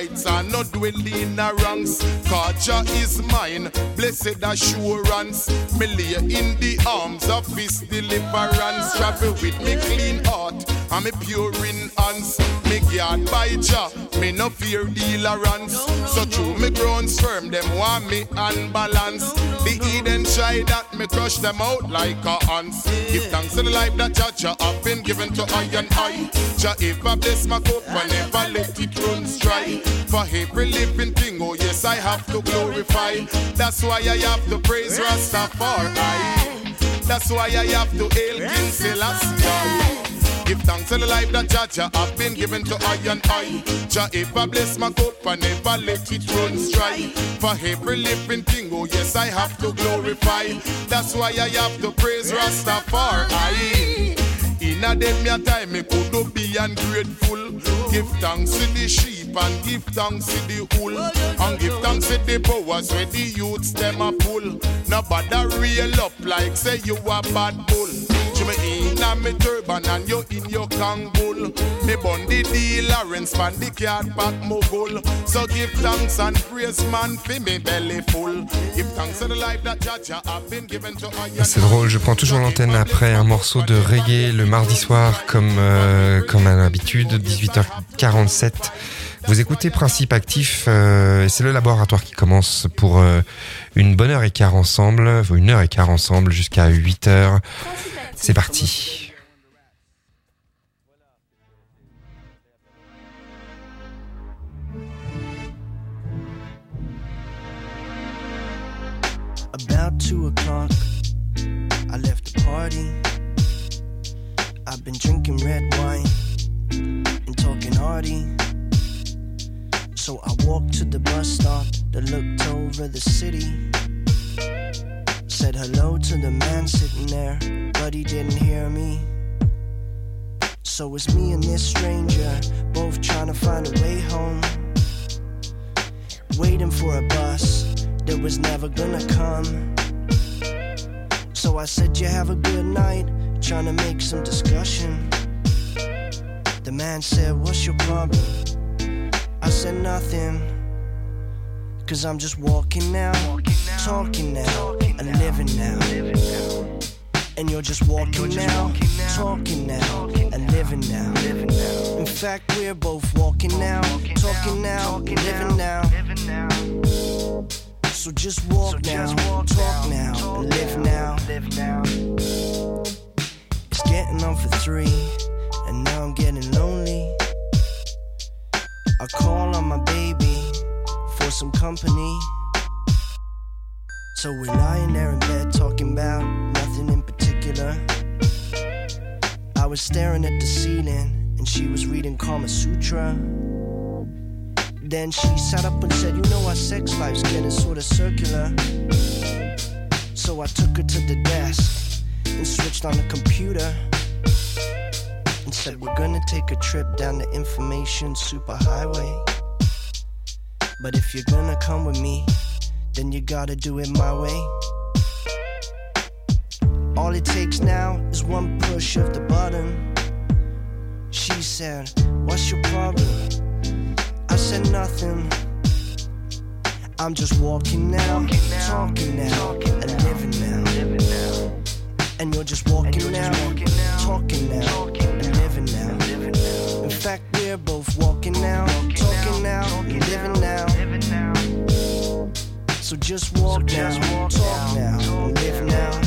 heights and not dwell in a ranks. Cause Jah is mine, blessed assurance. Me lay in the arms of His deliverance. Travel with me clean heart and me pure in hands. Me guard by Jah, me no fear dealerance. So true me grounds firm, them want me unbalanced. The Eden try that, me crush them out like a ants. Give thanks to the life that Jah have been given to I and I. Jah ever bless my cup and never let it run dry. For every living thing, oh yes, I have to glorify. That's why I have to praise Rastafari. That's why I have to hail King Selassie. Give thanks to the life that Jah have been given to I and I. Jah ever bless my cup and never let it run dry. For every living thing, oh yes, I have to glorify. That's why I have to praise Rastafari. In a them your time, me could be ungrateful. Give thanks to the sheep and give thanks to the wool. And give thanks to the powers where the youths them a pull. Nobody reel up like say you a bad bull. Me in a me turban and you in your kangol. Me bun the dealer and span the card back mogul. So give thanks and praise man for me belly full. Give thanks to the life that Jah have been given to us. C'est drôle, je prends toujours l'antenne après un morceau de reggae le mardi soir comme à l'habitude, 18h47. Vous écoutez Principe Actif, c'est le laboratoire qui commence pour une bonne heure et quart ensemble, une heure et quart ensemble jusqu'à 8h. C'est parti. About 2 o'clock, I left the party. I've been drinking red wine and talking hardy. So I walked to the bus stop that looked over the city. Said hello to the man sitting there, but he didn't hear me. So it's me and this stranger, both trying to find a way home. Waiting for a bus that was never gonna come. So I said, you have a good night, trying to make some discussion. The man said, what's your problem? I said nothing, cause I'm just walking now, talking now, and living now. And you're just walking now, talking now, and living now. In fact, we're both walking now, talking now, living now. So just walk now, talk now, and live now. It's getting on for 3, and now I'm getting lonely. I call on my baby for some company. So we're lying there in bed talking about nothing in particular. I was staring at the ceiling and she was reading Kama Sutra. Then she sat up and said, you know our sex life's getting sort of circular. So I took her to the desk and switched on the computer and said, we're gonna take a trip down the information superhighway. But if you're gonna come with me, then you gotta do it my way. All it takes now is one push of the button. She said, what's your problem? I said nothing. I'm just walking now, talking now, and living now. And you're just walking now, talking now, and living now. In fact, we're both walking now, talking now, and living now. So just walk now, talk now, and live now.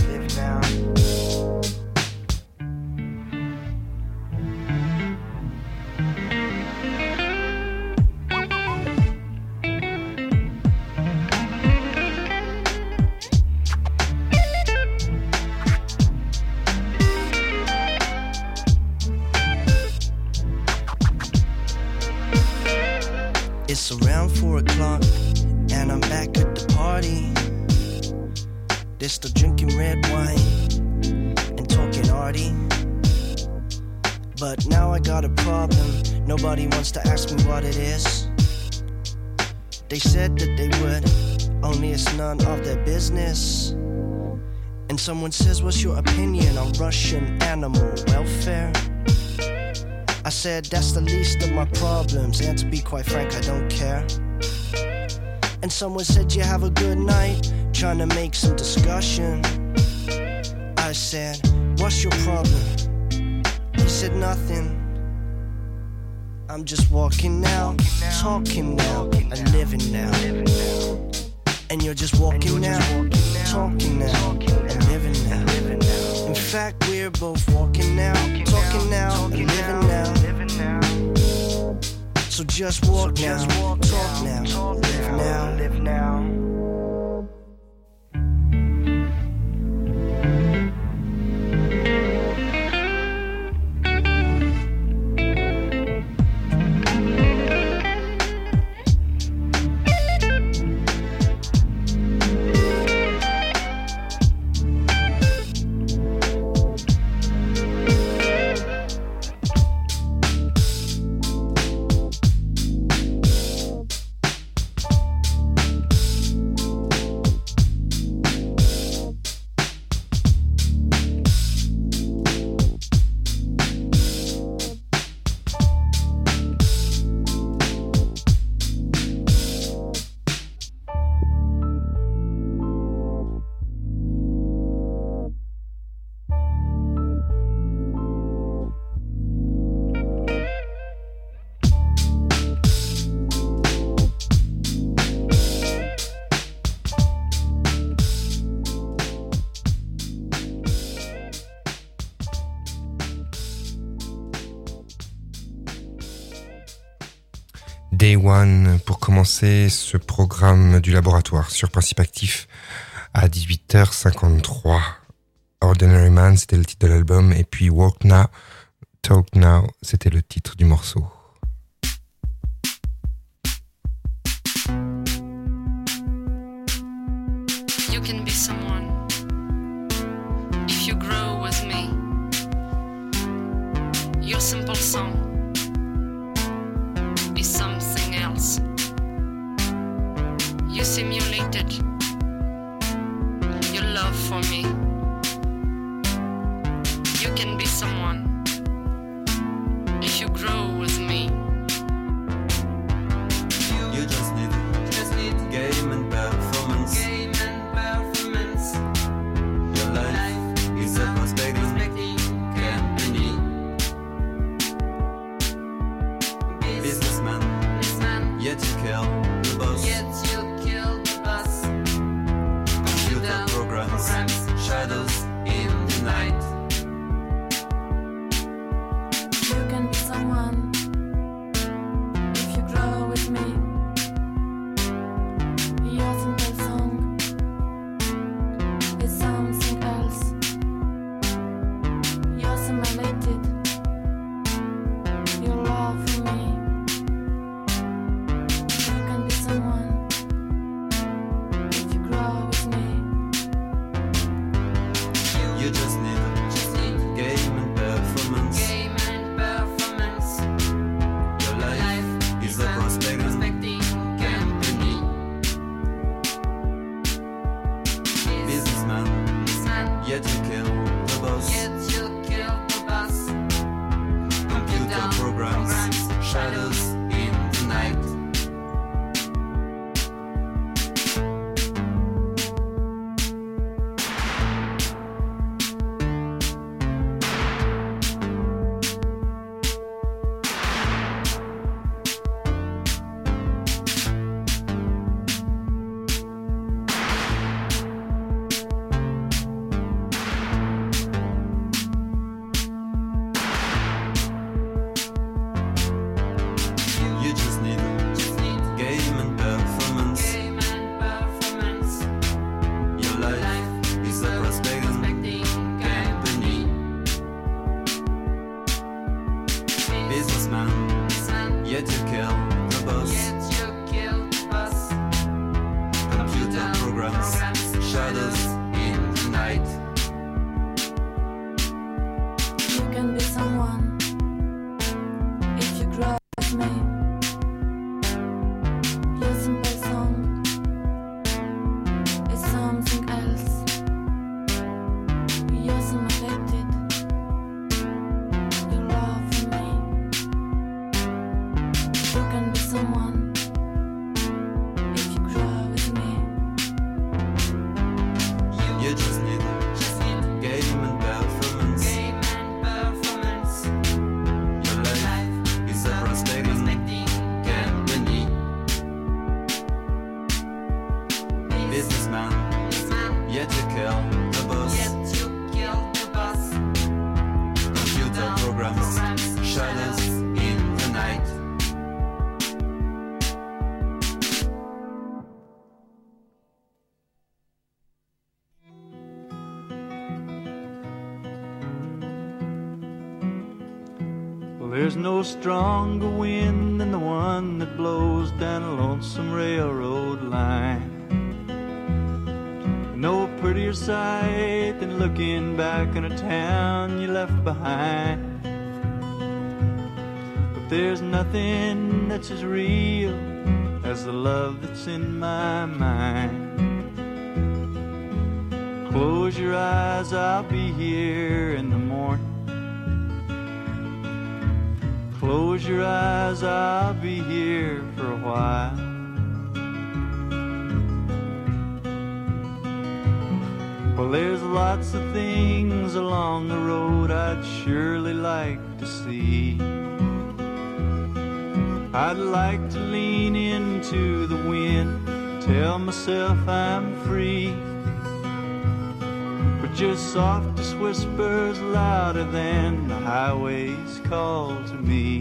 It's around 4 o'clock and I'm back at the party. They're still drinking red wine and talking arty. But now I got a problem, nobody wants to ask me what it is. They said that they would, only it's none of their business. And someone says, what's your opinion on Russian animal welfare? I said, that's the least of my problems, and to be quite frank, I don't care. And someone said, you have a good night, trying to make some discussion. I said, what's your problem? He said, nothing. I'm just walking now, talking now, and living now. And you're just walking now, talking now, and living now. In fact, we're both walking now, talking now, and living now. So just walk now, talk now, live now. Day One pour commencer ce programme du laboratoire sur Principe Actif à 18h53. Ordinary Man, c'était le titre de l'album, et puis Walk Now, Talk Now, c'était le titre du morceau. You can be someone if you grow with me. Your simple song is something else. You simulated your love for me. You can be someone if you grow with me. You just need game and performance. Your life is a prospecting company. Businessman, yet you kill the boss. Computer programs, shadow There's no stronger wind than the one that blows down a lonesome railroad line. No prettier sight than looking back on a town you left behind. But there's nothing that's as real as the love that's in my mind. Close your eyes, I'll be here in the morning. Close your eyes, I'll be here for a while. Well, there's lots of things along the road I'd surely like to see. I'd like to lean into the wind, tell myself I'm free. But just softest whispers louder than the highway's call to me.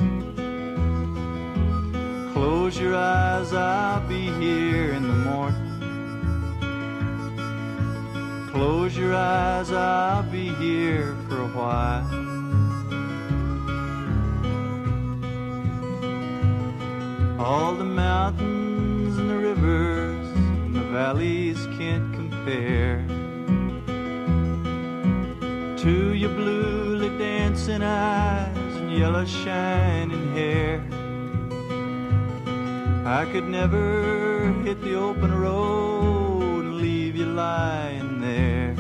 Close your eyes, I'll be here in the morning. Close your eyes, I'll be here for a while. All the mountains and the rivers and the valleys can't compare to your bluely dancing eyes and yellow shining hair. I could never hit the open road and leave you lying there.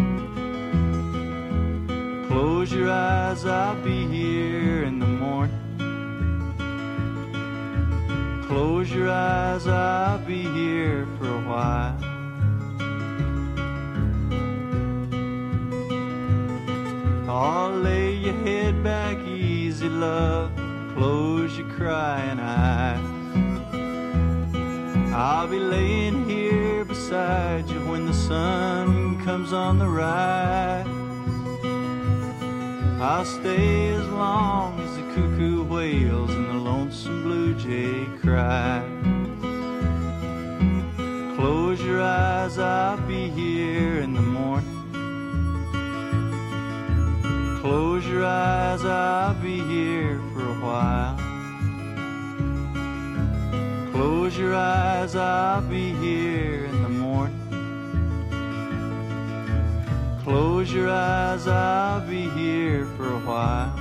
Close your eyes, I'll be here in the morning. Close your eyes, I'll be here for a while. Oh, lay your head back easy, love. Close your crying eyes. I'll be laying here beside you when the sun comes on the rise. I'll stay as long as the cuckoo wails and the lonesome blue jay cries. Close your eyes, I'll be here in the morning. Close your eyes, I'll be here for a while. Close your eyes, I'll be here in the morning. Close your eyes, I'll be here for a while.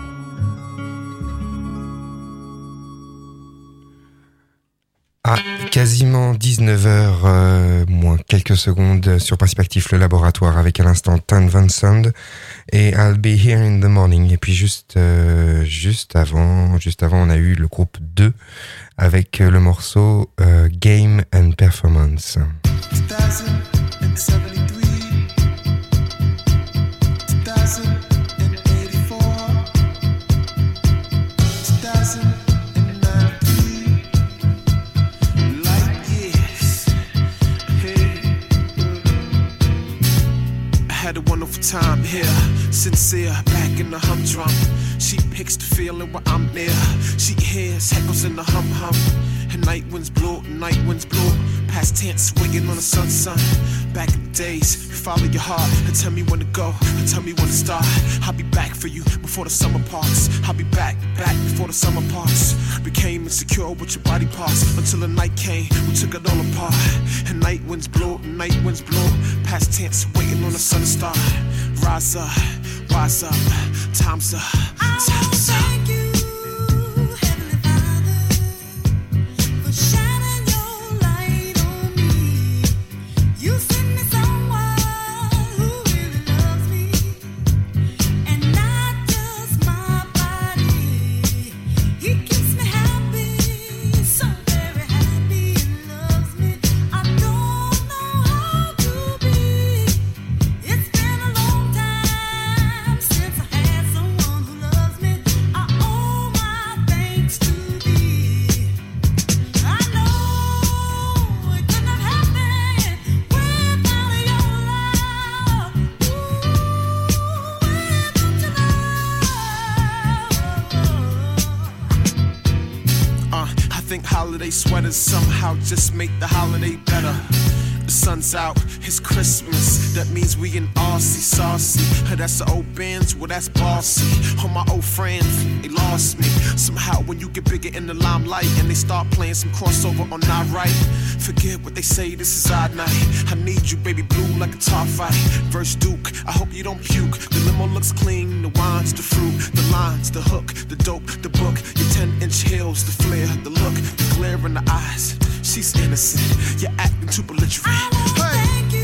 À quasiment 19h, moins quelques secondes sur Principe Actif, le laboratoire, avec à l'instant Tan Van Sand et I'll Be Here in the Morning. Et puis juste avant, on a eu le groupe 2 avec le morceau Game and Performance. 2073, 2084, 2093, light years. Hey, I had a wonderful time here, sincere, back in the humdrum. She picks the feeling while I'm near. She hears echoes in the hum. And night winds blow, past tense, swinging on the sun. Back in the days, follow your heart and tell me when to go, and tell me when to start. I'll be back for you before the summer parts. I'll be back before the summer parts. Became insecure with your body parts until the night came, we took it all apart. And night winds blow, past tense, waiting on the sun to start. Rise up, time's up, time's up. Thank you. Holiday sweaters somehow just make the holiday better. The sun's out, it's Christmas. That means we in Aussie, saucy. That's the old Benz, well that's bossy. All my old friends, they lost me. Somehow when you get bigger in the limelight and they start playing some crossover on our right, forget what they say, this is our night. I need you, baby blue, like a tar fight. Verse Duke, I hope you don't puke. The limo looks clean, the wine's the fruit, the lines, the hook, the dope, the book, your 10-inch heels, the flare, the look, the glare in the eyes. She's innocent, you're acting too belligerent. Hey!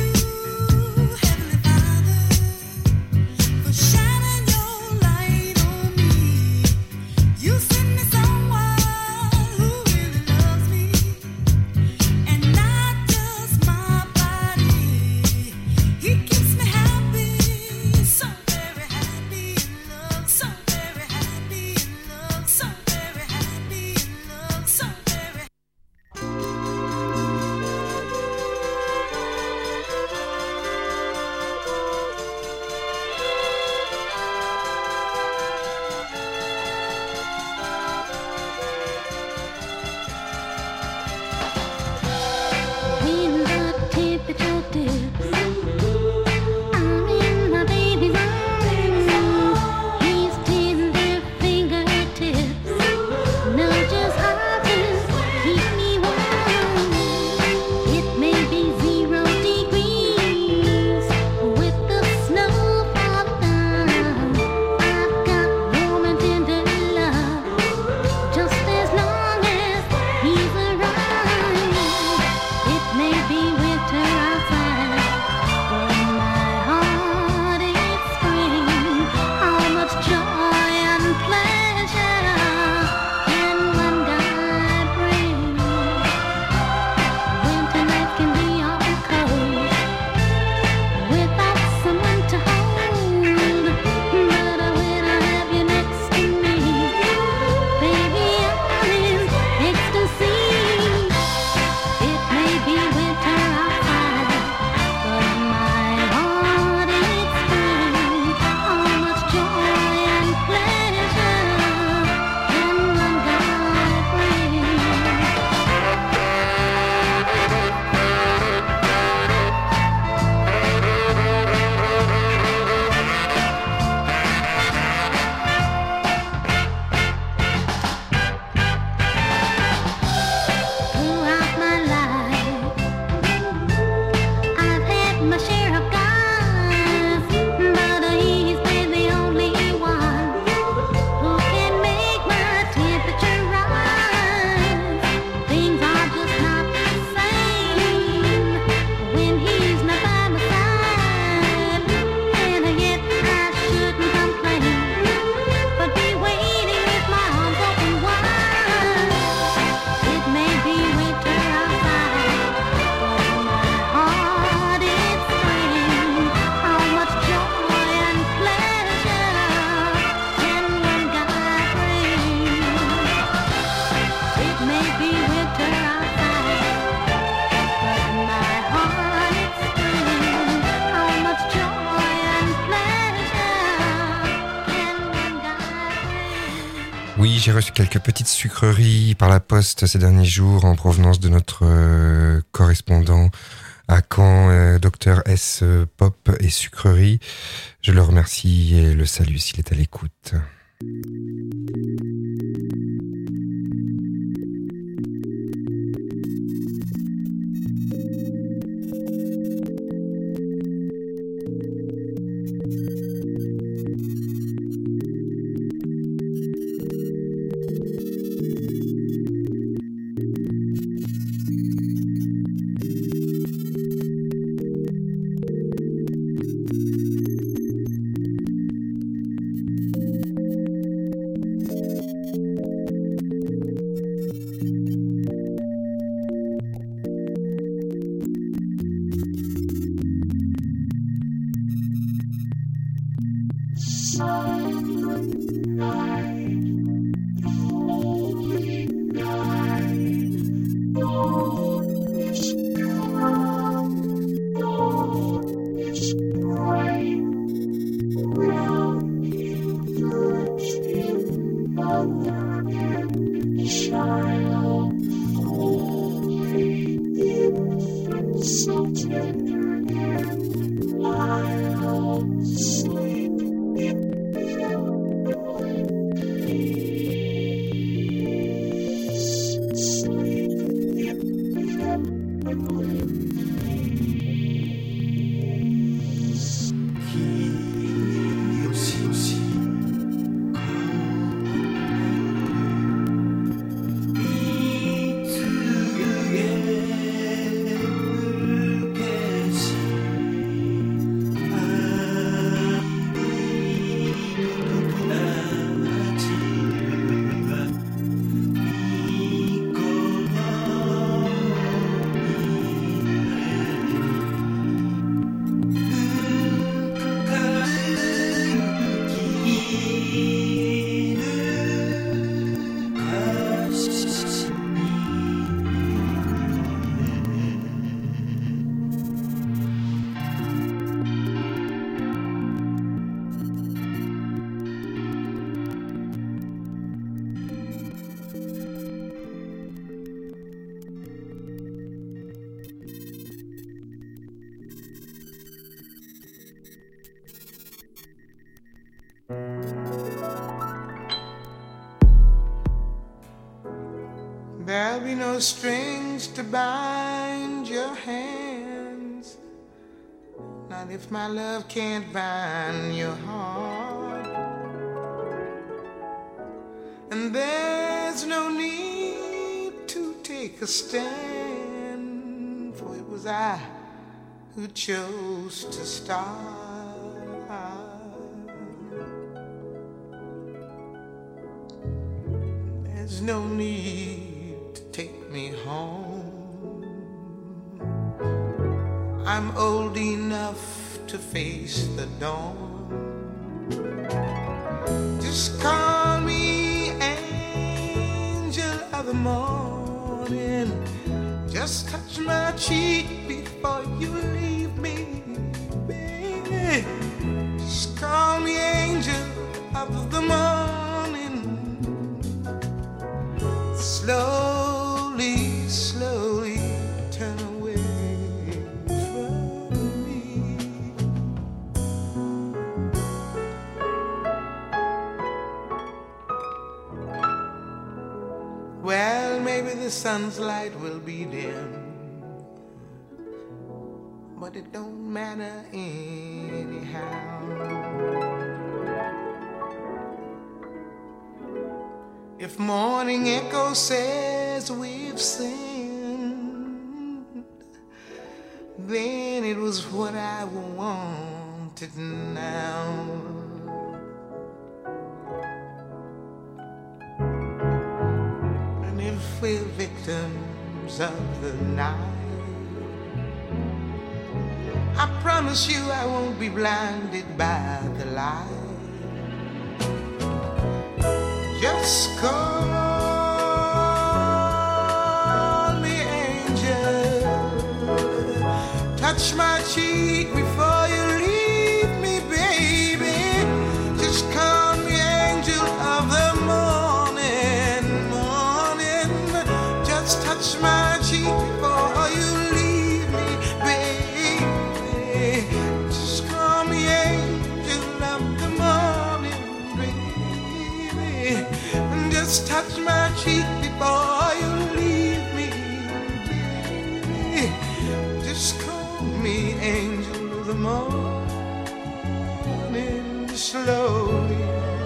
Oui, j'ai reçu quelques petites sucreries par la poste ces derniers jours en provenance de notre correspondant à Caen, Dr S Pop et Sucreries. Je le remercie et le salue s'il est à l'écoute. no strings to bind your hands, not if my love can't bind your heart. And there's no need to take a stand, for it was I who chose to start. There's no need to take me home. I'm old enough to face the dawn. Just call me angel of the morning. Just touch my cheek before you leave me, baby. Just call me angel of the morning. Slowly, slowly turn away from me. Well, maybe the sun's light will be dim, but it don't matter anyhow. If morning echo says we've sinned, then it was what I wanted now. And if we're victims of the night, I promise you I won't be blinded by the light. Just call me angel, touch my cheek before you leave me, baby. Just call me angel of the morning, morning. Just touch my cheek before you leave me, baby. Just call me angel of the morning, baby. Just touch my cheek before you leave me, baby. Just call me angel of the morning. Slowly,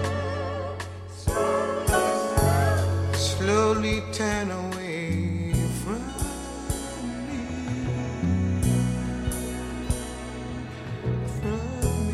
slowly turn away from me, from me.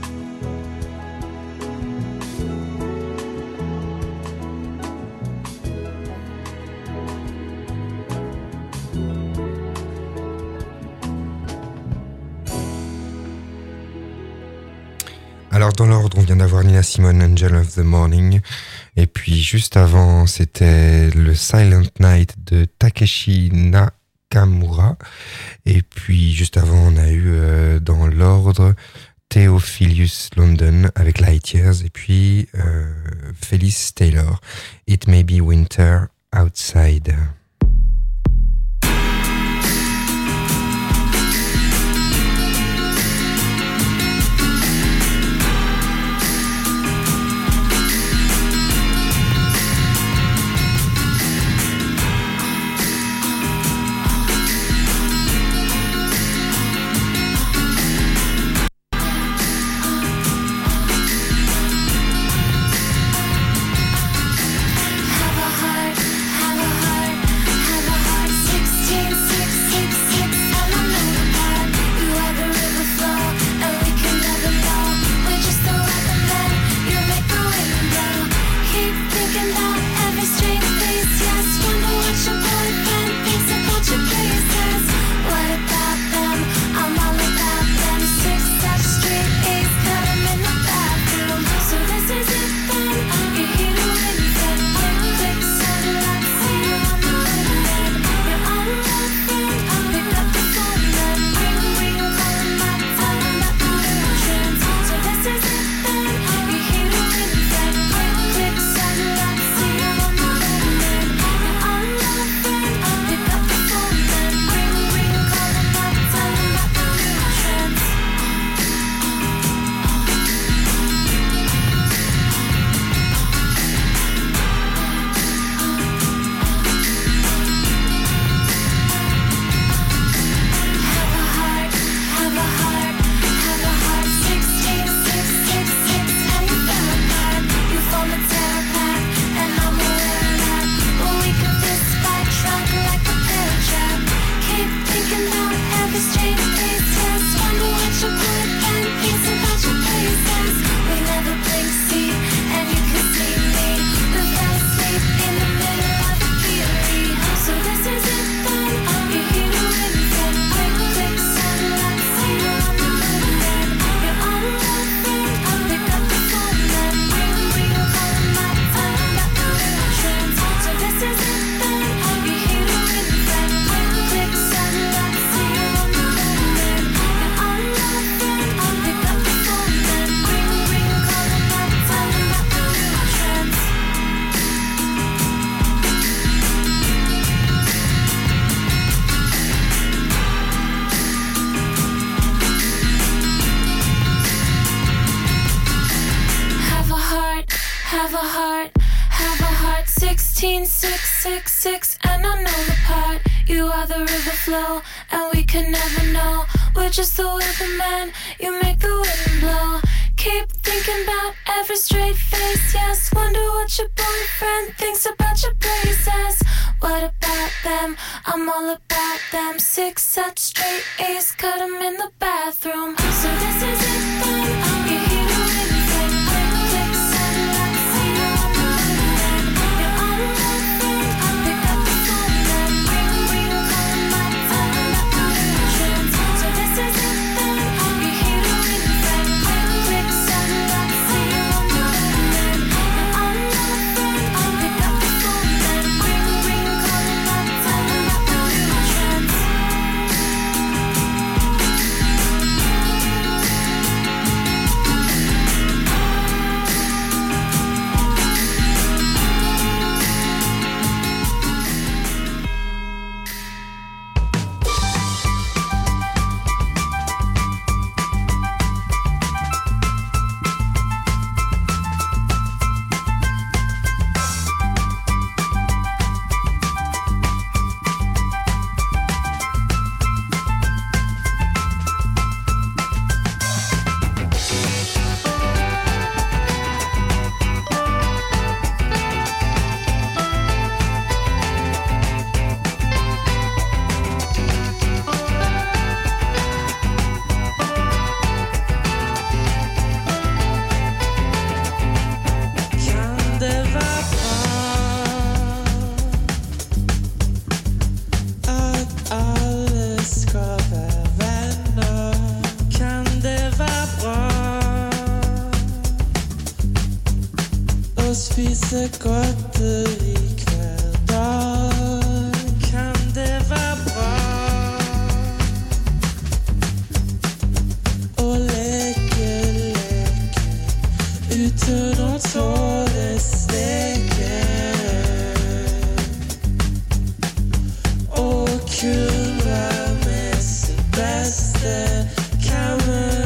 Alors dans l'ordre, on vient d'avoir Nina Simone, Angel of the Morning, et puis juste avant c'était le Silent Night de Takeshi Nakamura, et puis juste avant on a eu dans l'ordre Theophilus London avec Light Years, et puis Phyllis Taylor, It May Be Winter Outside. Have a heart 15666, and I know the part. You are the river flow, and we can never know. We're just the weatherman, you make the wind blow. Keep thinking about every straight face, yes. Wonder what your boyfriend thinks about your braces. What about them? I'm all about them. 6 such straight A's, cut them in the bathroom. So this is it then, you're here to win then. Click, send, let's see you on the win. You're on my friend, pick up the phone then. Ring, call my phone, up on the trends. So this is it then, you're here to win then. Click, send, let's see you on the win. You're on my friend, pick up the phone then. Ring, call my phone, up on the trends. Spise godteri hver dag. Kan det være bra å leke uten å tåle steke? Og kun være med sin beste kamerat.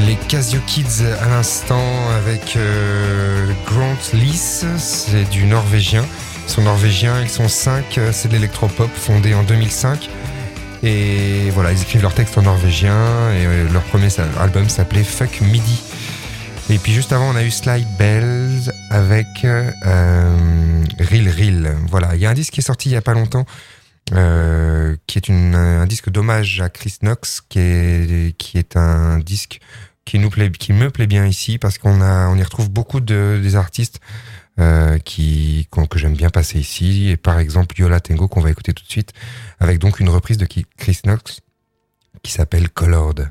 Les Casio Kids à l'instant avec Grant Lees, c'est du norvégien. Ils sont norvégiens, ils sont 5, c'est de l'électropop fondé en 2005. Et voilà, ils écrivent leurs textes en norvégien et leur premier album s'appelait Fuck Midi. Et puis juste avant, on a eu Sly Bells avec Reel Reel. Voilà, il y a un disque qui est sorti il y a pas longtemps, qui est un disque d'hommage à Chris Knox, qui est un disque qui me plaît bien ici parce on y retrouve beaucoup des artistes que j'aime bien passer ici, et par exemple Yo La Tengo qu'on va écouter tout de suite avec donc une reprise de Chris Knox qui s'appelle Colored.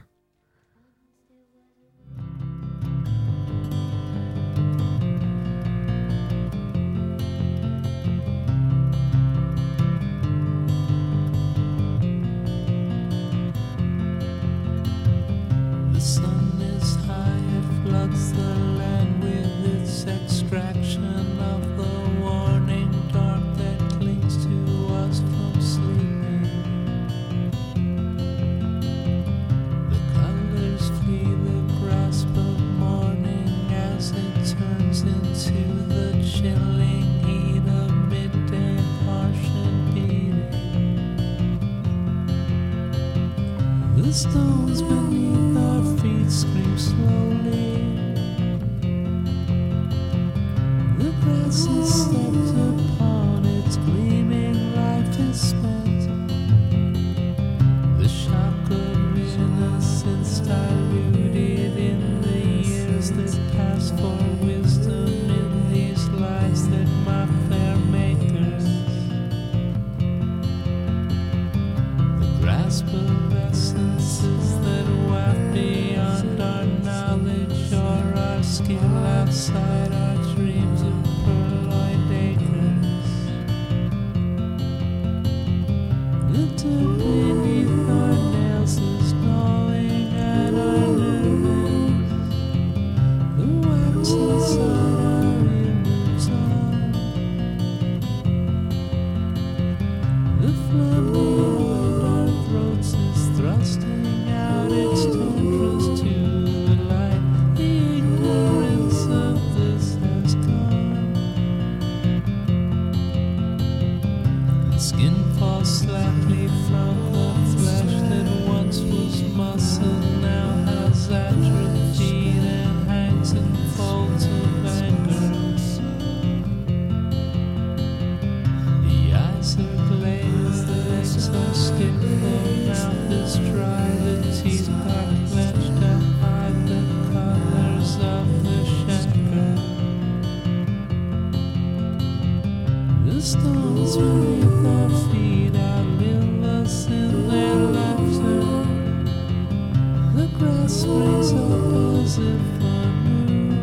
The sun is high, it floods the land with its extraction of the warning dark that clings to us from sleeping. The colors flee the grasp of morning as it turns into the chilling heat of midday, harsh and beating. The stones beneath our feet scream slowly. The grass is stepped upon, its gleaming life is spent. The shock of innocence diluted in the years that pass for wisdom in these lies that mock their makers. The grasp of essences that waft beyond our knowledge or our skill, outside our dreams of purloined acres. The dirt beneath our nails is gnawing at our nerves. The wax inside our ear moves on. The flood beyond our throats is thrusting out its tendrils to the light. The ignorance of this has gone. The skin falls slackly from the flesh that once was muscle, now has atrophied and hangs in folds of anger. The eyes are glazed, the legs are stiff, the mouth is dry, the teeth are clenched to hide the colors of the chancre. The stones beneath our feet outlive us in their laughter. The grass springs up as if anew.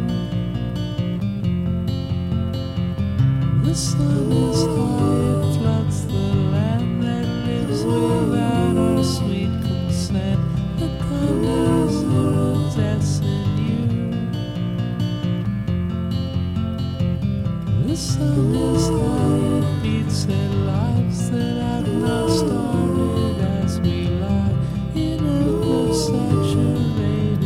The sun is high, it floods the land that lives without our sweet consent. The colors iridescent you. The sun is high, it beats at lives that have not started as we lie in earth of saturated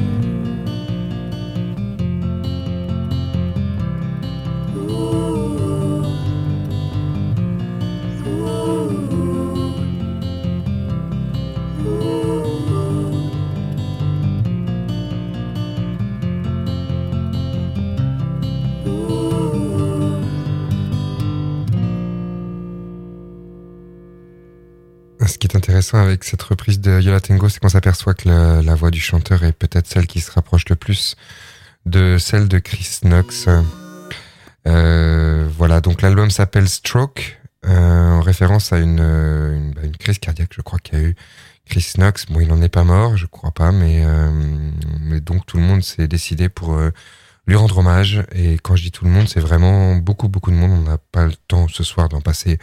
Ce qui est intéressant avec cette reprise de Yo La Tengo, c'est qu'on s'aperçoit que la voix du chanteur est peut-être celle qui se rapproche le plus de celle de Chris Knox. Voilà, donc l'album s'appelle Stroke, en référence à une crise cardiaque, je crois, qu'il y a eu Chris Knox. Bon, il n'en est pas mort, je crois pas, mais donc tout le monde s'est décidé pour lui rendre hommage. Et quand je dis tout le monde, c'est vraiment beaucoup de monde. On n'a pas le temps ce soir d'en passer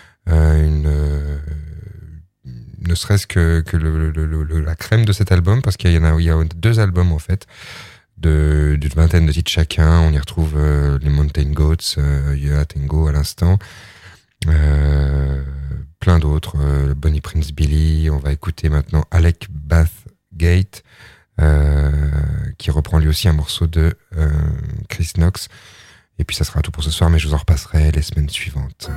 ne serait-ce que la crème de cet album, parce qu'il y a 2 albums en fait, d'une vingtaine de titres chacun. On y retrouve les Mountain Goats, Yo La Tengo à l'instant, plein d'autres, Bonnie Prince Billy. On va écouter maintenant Alec Bathgate, qui reprend lui aussi un morceau de Chris Knox. Et puis ça sera tout pour ce soir, mais je vous en repasserai les semaines suivantes.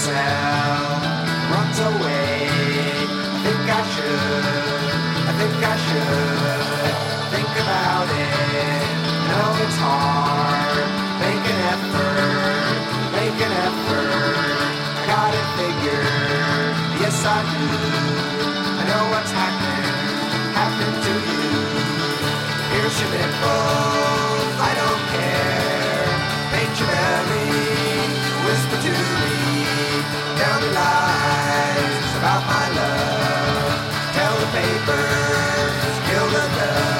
myself, runs away. I think I should think about it. No, it's hard, make an effort. I got it figured, yes I do. I know what's happening to you. Here's your nipples, I don't care. Paint your belly, whisper to me. Tell me lies about my love. Tell the papers, kill the dove.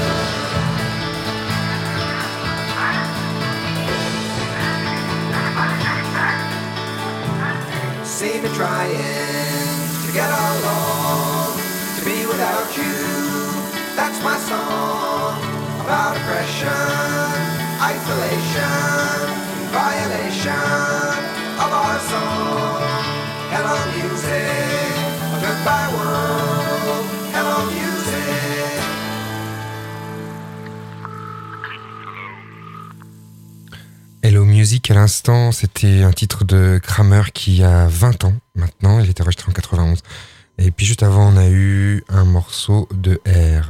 See me trying to get along, to be without you. That's my song about oppression, isolation, violation of our song. Hello music, a goodbye world. Hello music. Hello Music à l'instant, c'était un titre de Kramer qui a 20 ans maintenant, il était enregistré en 91. Et puis juste avant on a eu un morceau de R.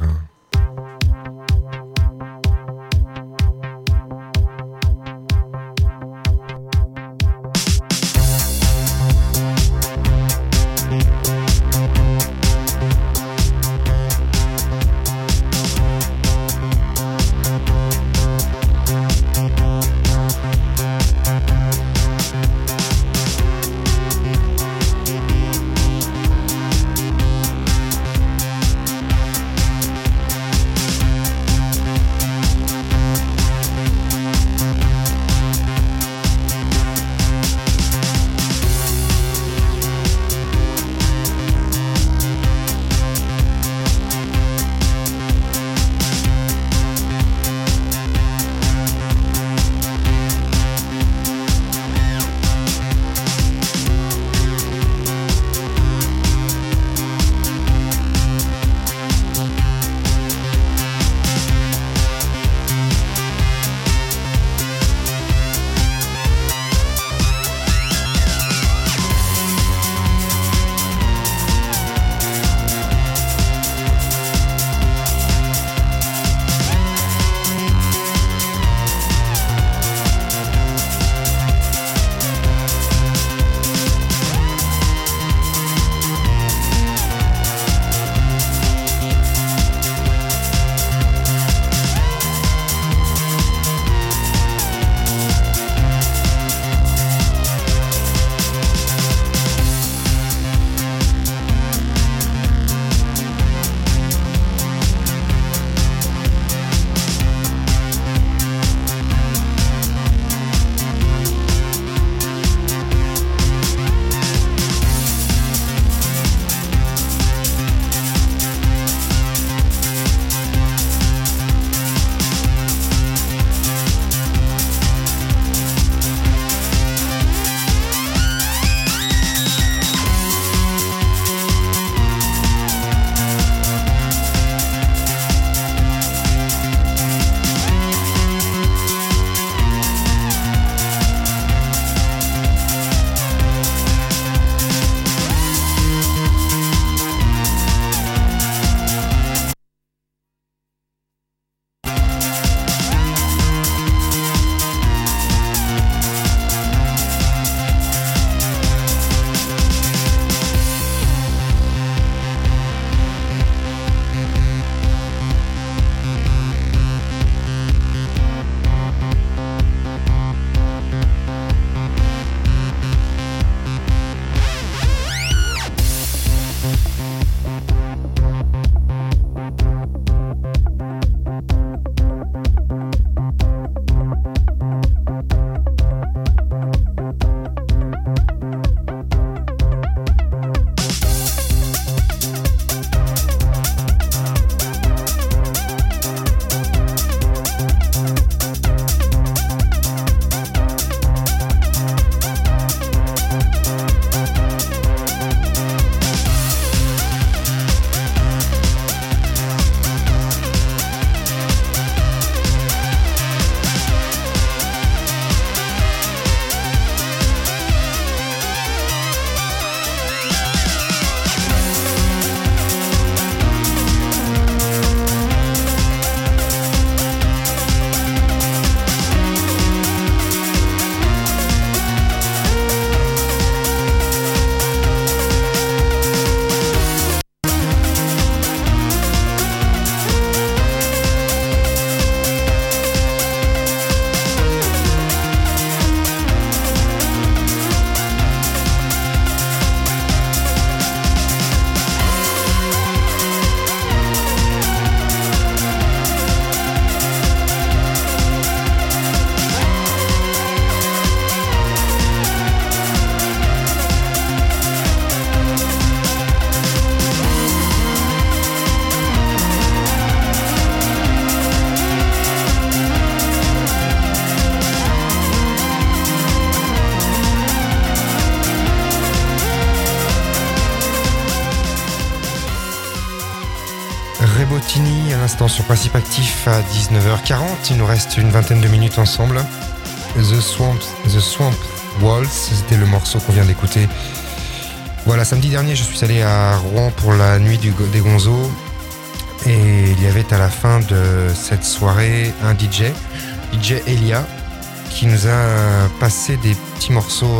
l'instant sur Principe Actif à 19h40. Il nous reste une vingtaine de minutes ensemble. The Swamp Waltz, c'était le morceau qu'on vient d'écouter. Voilà, samedi dernier, je suis allé à Rouen pour la nuit des Gonzos. Et il y avait à la fin de cette soirée un DJ Elia, qui nous a passé des petits morceaux,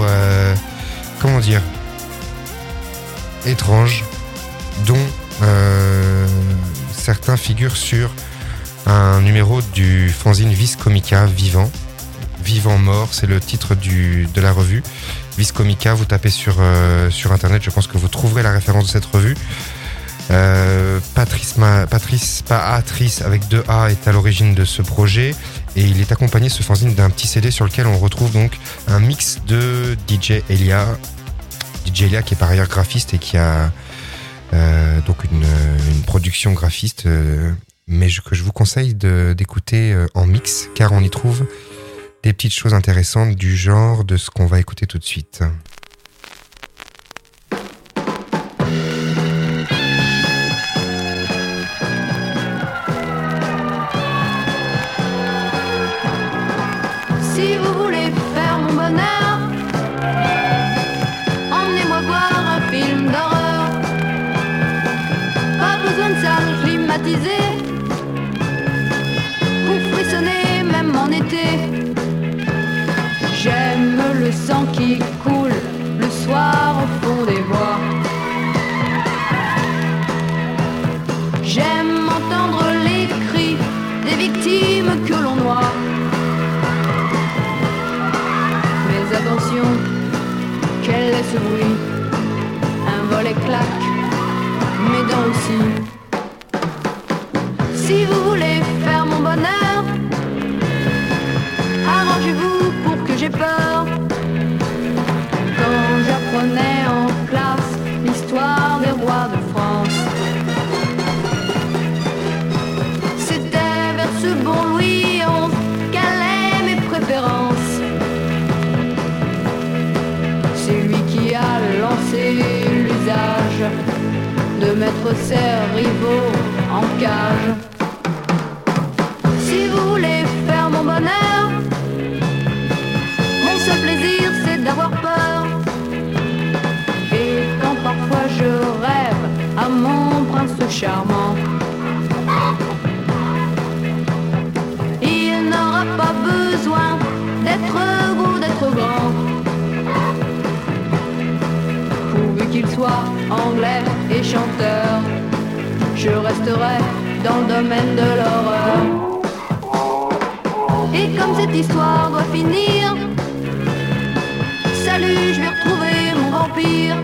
étranges, dont certains figurent sur un numéro du fanzine Vis Comica, Vivant Mort, c'est le titre de la revue. Vis Comica, vous tapez sur internet, je pense que vous trouverez la référence de cette revue. Patrice avec 2 A est à l'origine de ce projet et il est accompagné, ce fanzine, d'un petit CD sur lequel on retrouve donc un mix de DJ Elia qui est par ailleurs graphiste et qui a donc une production graphiste, mais que je vous conseille d'écouter en mix, car on y trouve des petites choses intéressantes du genre de ce qu'on va écouter tout de suite. Si vous voulez faire mon bonheur, emmenez-moi voir un film d'horreur. Pas besoin de salle climatisée, vous frissonnez même en été. J'aime le sang qui coule le soir au fond des bois. J'aime entendre les cris des victimes que l'on noie. Mais attention, quel est ce bruit? Un volet claque, mes dents aussi. Si vous voulez faire mon bonheur, arrangez-vous pour que j'ai peur. Quand j'apprenais en classe l'histoire des rois de France, c'était vers ce bon Louis XI qu'allaient mes préférences. C'est lui qui a lancé l'usage de mettre ses rivaux en cage. Si vous voulez faire mon bonheur, mon seul plaisir c'est d'avoir peur. Et quand parfois je rêve à mon prince charmant, il n'aura pas besoin d'être beau, d'être grand, pourvu qu'il soit anglais et chanteur. Je resterai dans le domaine de l'horreur. Et comme cette histoire doit finir, salut, je vais retrouver mon vampire.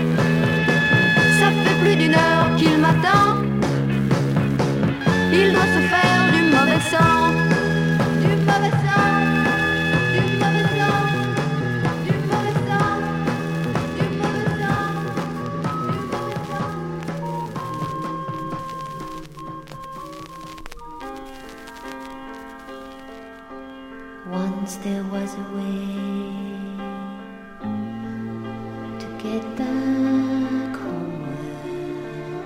Ça fait plus d'1 heure qu'il m'attend. Il doit se faire du mauvais sang. Du mauvais sang. Du mauvais sang. Du mauvais sang. Du mauvais sang. Once there was a way to get back homeward.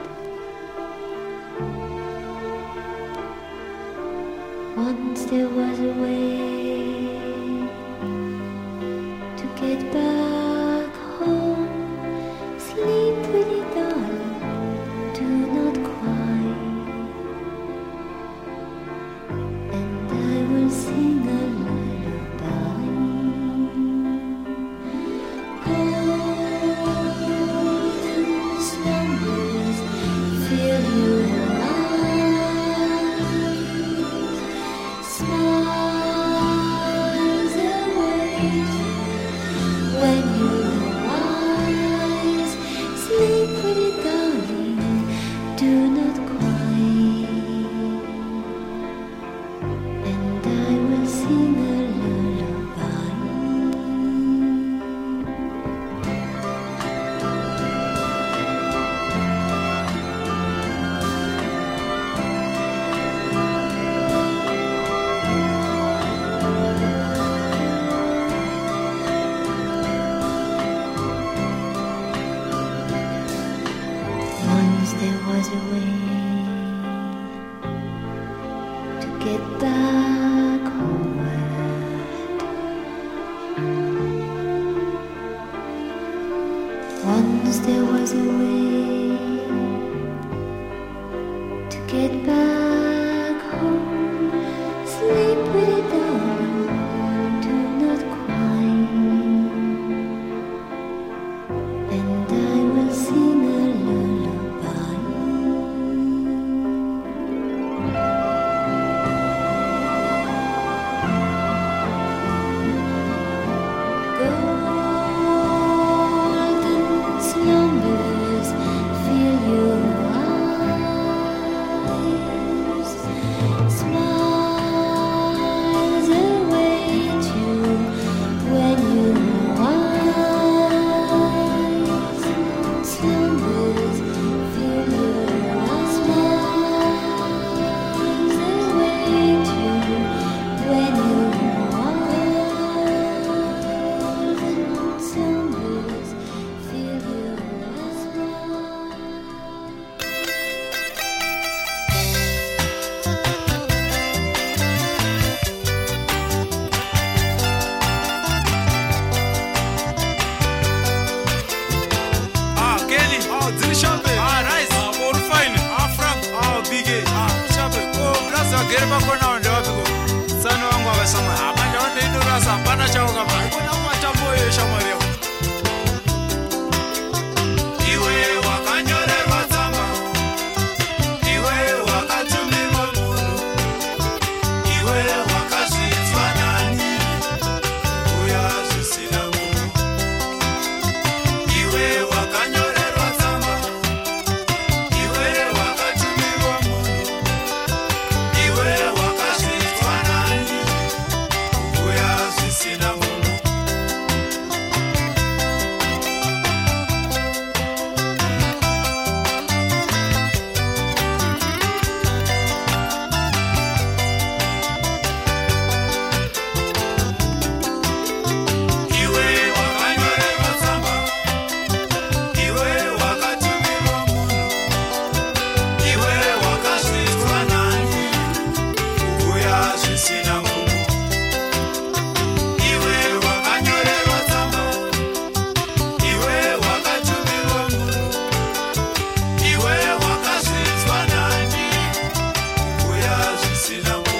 Once there was a way to get back home. Sleep with it, darling, do not cry, and I will sing a lullaby. Golden slumbers fill your eyes, smiles await when get back homeward. Once there was a way to get back home. Sleep with it down, do not cry, and I will sing a lullaby. Golden slumbers fill your eyes. Smiles await you when you rise. Slumbers fill your eyes. Smiles await you when you rise. Slumbers fill your eyes. Kelly, Zili Shabe, Rice, Morfine, Frank, Biggie, Shabe, Blaza, Gerba Kona, and Davigo, Sanu Anga Sama, Abanda, Rasa, Bana Chauga, Matambo, Shamario. Iwe wakanyore wazama, iwe wakatumi mamuru, iwe wakashitwa nani, uya susina muru. Iwe wakanyore wazama, iwe wakatumi mamuru, iwe wakashitwa nani, uya susina muru. Iwe wakanyore wazama, iwe wakatumi mamuru, iwe wakashitwa nani, uya susina muru. Iwe wakanyore wazama, iwe wakatumi mamuru, iwe wakashitwa nani, uya susina muru.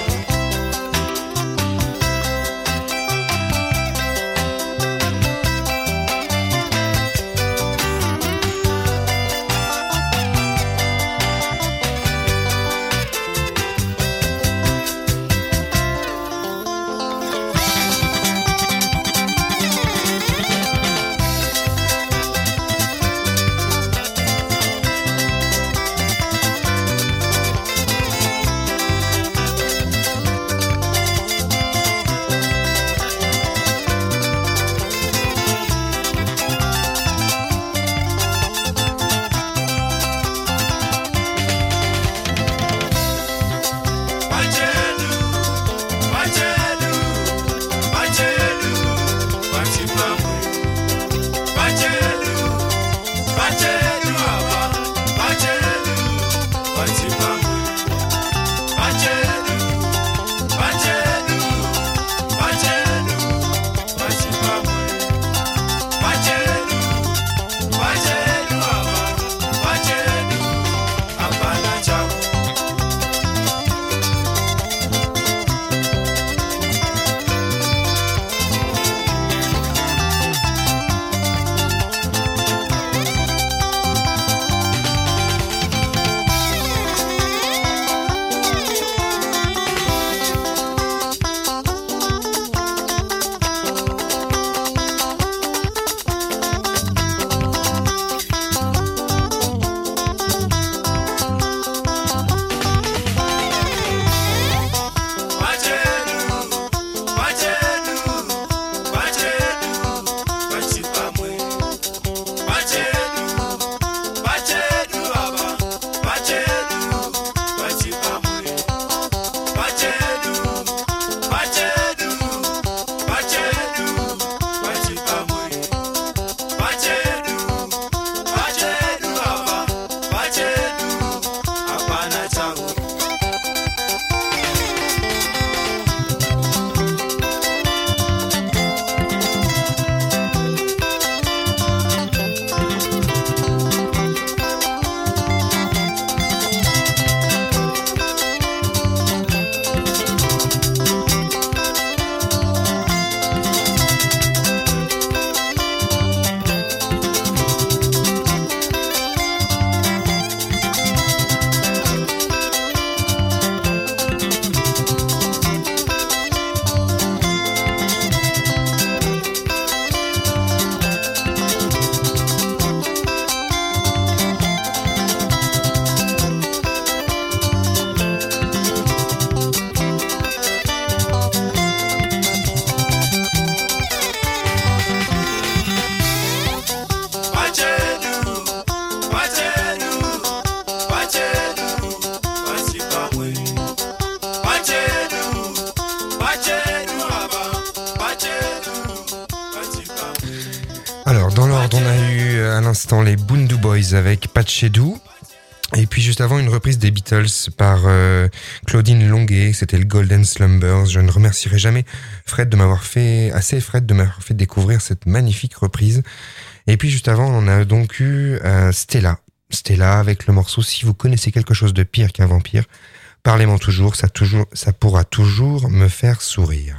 Dans l'ordre, on a eu à l'instant les Boondoo Boys avec Patchedou. Et puis juste avant, une reprise des Beatles par Claudine Longuet, c'était le Golden Slumbers. Je ne remercierai jamais Fred de m'avoir fait découvrir cette magnifique reprise. Et puis juste avant, on a donc eu Stella avec le morceau Si vous connaissez quelque chose de pire qu'un vampire, parlez-moi toujours, ça pourra toujours me faire sourire.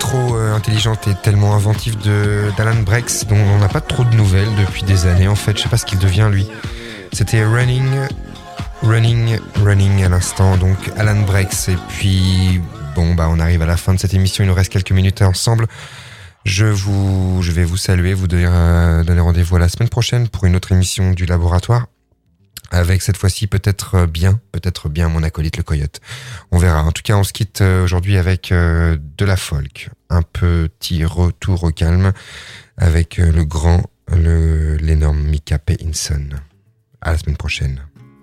électro intelligente et tellement inventive d'Alan Brex, dont on n'a pas trop de nouvelles depuis des années. En fait, je sais pas ce qu'il devient lui. C'était Running à l'instant, donc Alan Brex. Et puis bon, on arrive à la fin de cette émission. Il nous reste quelques minutes ensemble. Je vais vous saluer, vous donner rendez-vous à la semaine prochaine pour une autre émission du laboratoire. Avec cette fois-ci peut-être bien mon acolyte le Coyote. On verra. En tout cas, on se quitte aujourd'hui avec de la folk. Un petit retour au calme avec l'énorme Mika P. Hinson. À la semaine prochaine.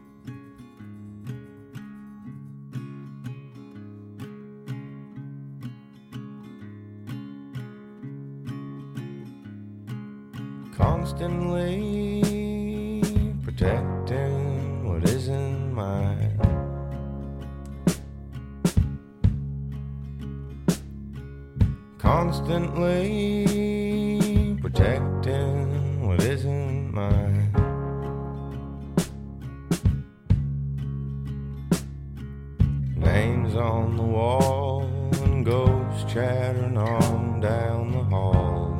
Constantly protecting what isn't mine. Constantly protecting what isn't mine. Names on the wall and ghosts chattering on down the hallway.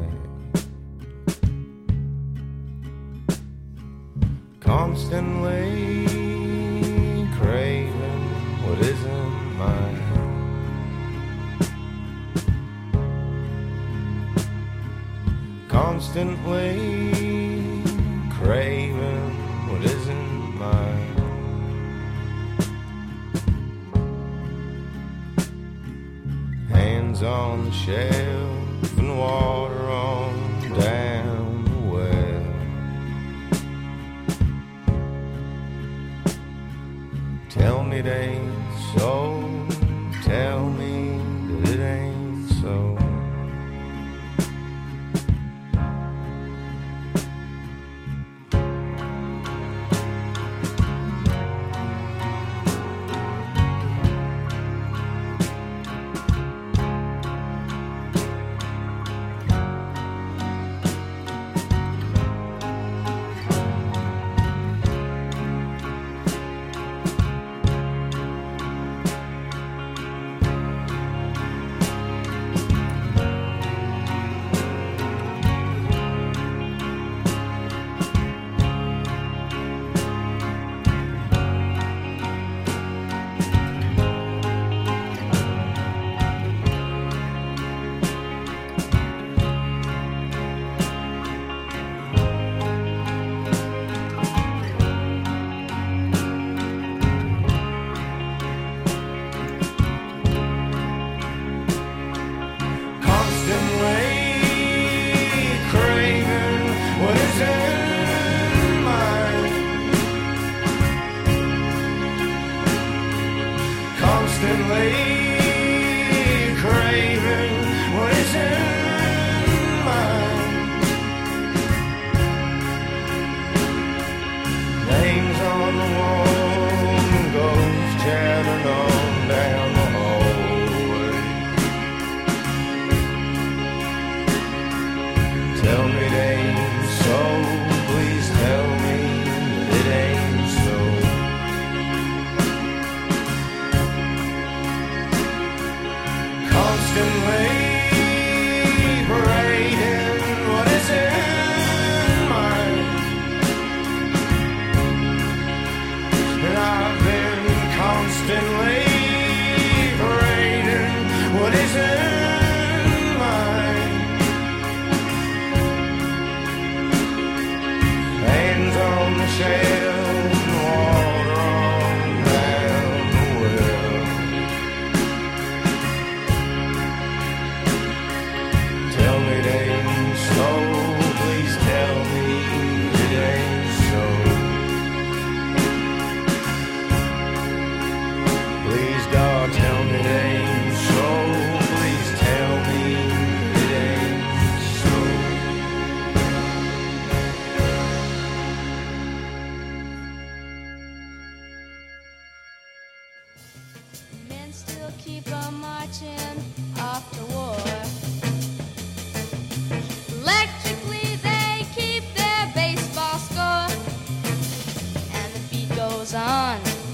Constantly craving what isn't mine. Constantly craving what isn't mine. Hands on the shelf and water on down the well. Tell me it ain't so. Tell me that it ain't so.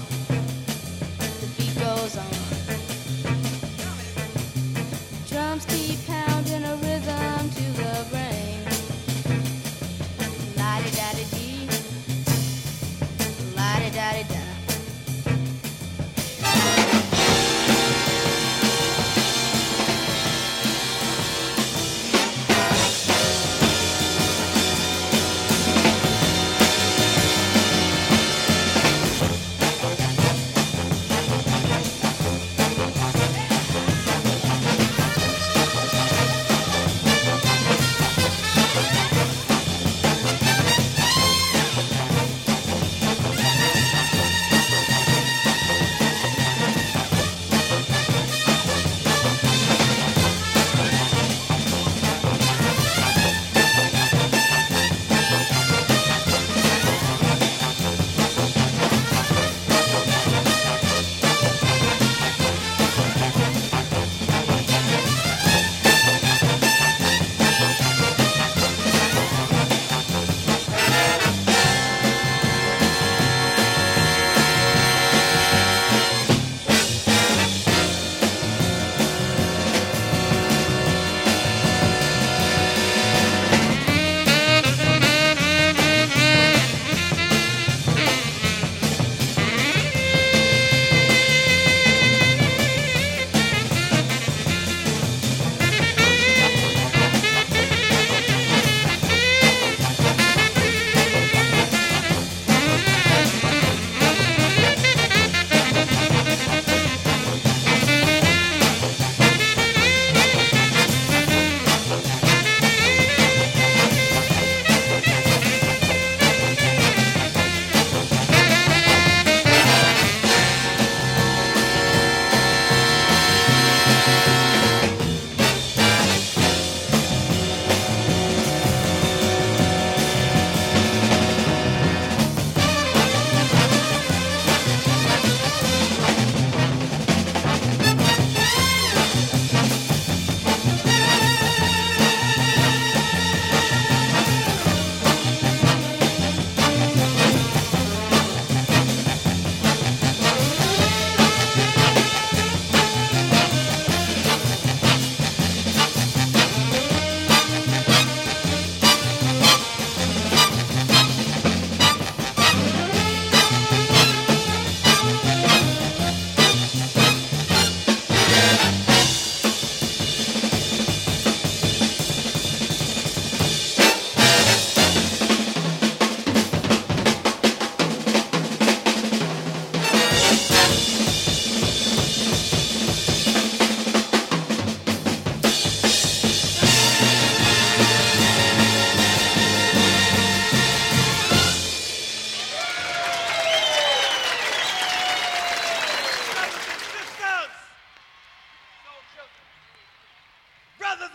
Drums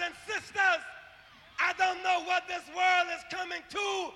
and sisters, I don't know what this world is coming to.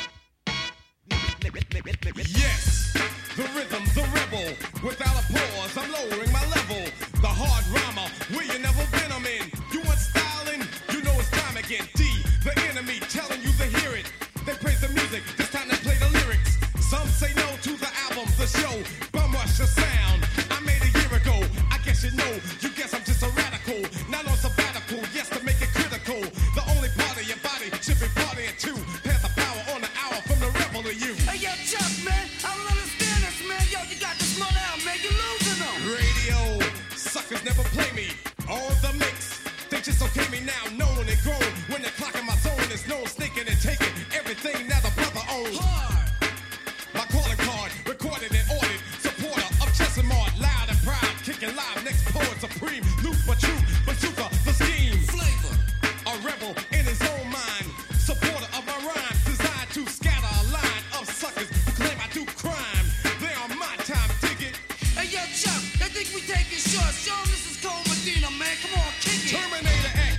Yes, the rhythm, the rebel. Without a pause, I'm lowering my level. The hard rhymer, where you never been, I'm in. You want styling? You know it's time again. D, the enemy, telling you to hear it. They praise the music, this time they play the lyrics. Some say no to the album, the show. Bum rush the sound. I made a year ago. I guess you know. You guess I'm just a radical. Not on sabbatical, yes, to make it critical. The only part of your body should be partying too. Pass the power on the hour from the rebel to you. Hey, yo, Chuck, man, I don't understand this, man. Yo, you got this money out, man. You losing them. Radio, suckers never play me. On the mix, they just okay me now, known and grown. When they're clocking my zone, there's no sneaking and taking everything that the brother owns. My calling card, recorded and ordered. Supporter of Chesimard, loud and proud, kicking live, next poet supreme. Loop but true, bazooka, the scheme. Flavor, a rebel in his own mind. Supporter of my rhymes, designed to scatter a line of suckers who claim I do crime. They on my time, dig it. Hey, yo, Chuck, they think we taking shots. Show 'em this is Cole Medina, man. Come on, kick it. Terminator X.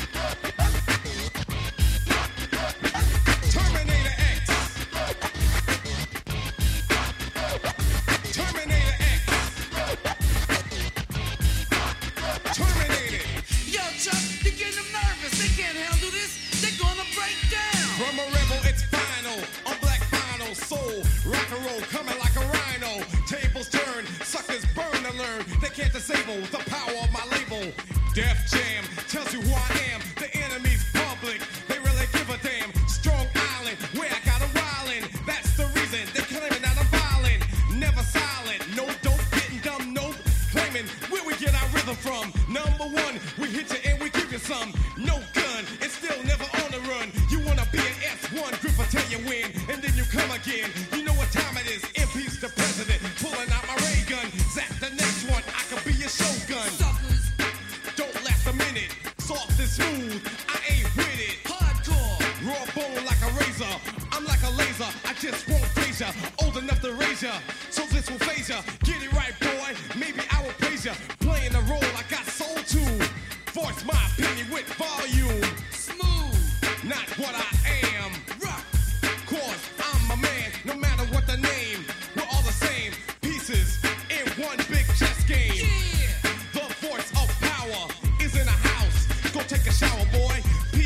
Terminator X. Terminator X. Terminated. Yo, Chuck, they're getting them nervous. They can't handle this. They're gonna break down. From a rebel, it's final. On black vinyl, soul, rock and roll, coming like a rhino. Tables turn, suckers burn to learn. They can't disable the power of my label. Def Jam tells you who I am. The enemy's public. They really give a damn. Strong Island, where I got a wildin'. That's the reason they're claiming that I'm violent. Never silent, no dope, getting dumb, nope. Claiming where we get our rhythm from. Number one, we hit you and we give you some. No gun, it's still never on the run. You wanna be an S1, grip will tell you when, and then you come again. You know what time it is, impeach the president. Pulling out my ray gun, zap the next one, I could be your shogun. Suckers, don't last a minute, soft and smooth, I ain't with it. Hardcore, raw bone like a razor, I'm like a laser, I just won't phase ya. Old enough to raise ya, so this will phase ya. Get it right, boy, maybe I will praise ya. Playing the role I got soul to, voice my opinion with volume. Smooth, not what I